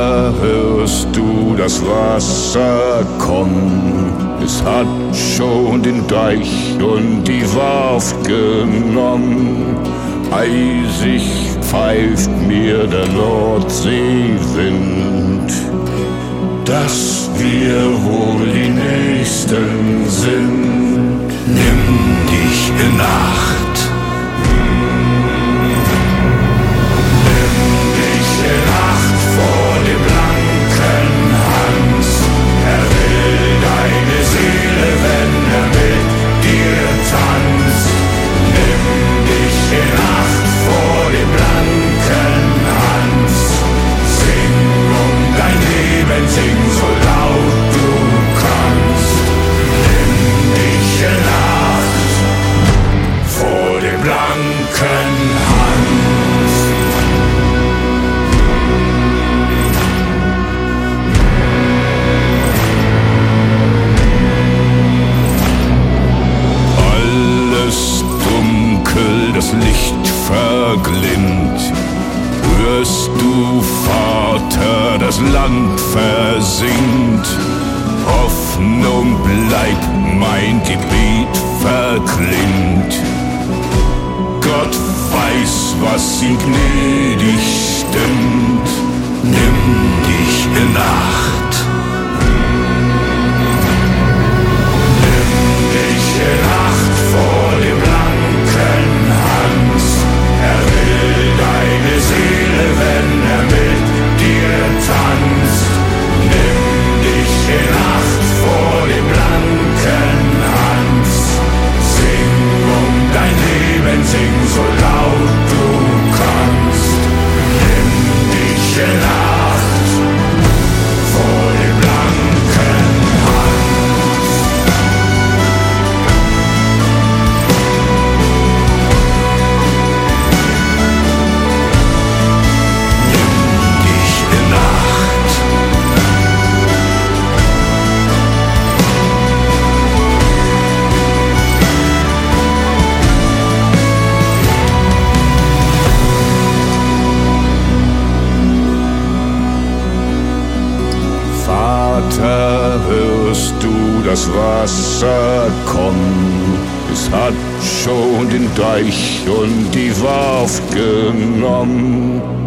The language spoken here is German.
Vater, hörst du das Wasser kommen? Es hat schon den Deich und die Warft genommen. Eisig pfeift mir der Nordseewind, dass wir wohl die Nächsten sind. Nimm dich in Acht. Das Licht verglimmt, hörst du, Vater, das Land versinkt. Hoffnung bleibt, mein Gebet verklingt. Gott weiß, was ihm gnädig stimmt. Nimm dich in Acht. Nimm dich in Acht vor dem blanken Hans. Er will deine Seele, wenn er mit dir tanzt. Nimm dich in Acht vor dem blanken Hans. Sing um dein Leben, sing so laut du kannst. Nimm dich in Acht vor dem blanken Hans. Nimm dich in Acht. Vater, hörst du das Wasser kommen? Es hat schon den Deich und die Warft genommen.